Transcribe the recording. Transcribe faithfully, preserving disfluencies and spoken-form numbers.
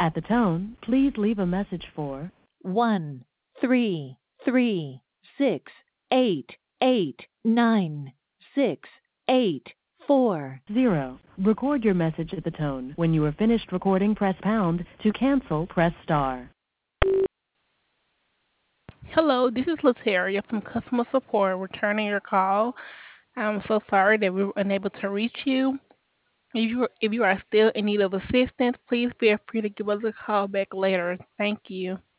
At the tone, please leave a message for one three three six eight eight nine six eight four zero. Record your message at the tone. When you are finished recording, press pound. To cancel, press star. Hello, this is Lataria from customer support returning your call. I'm so sorry that we were unable to reach you. If you if you are still in need of assistance, please feel free to give us a call back later. Thank you.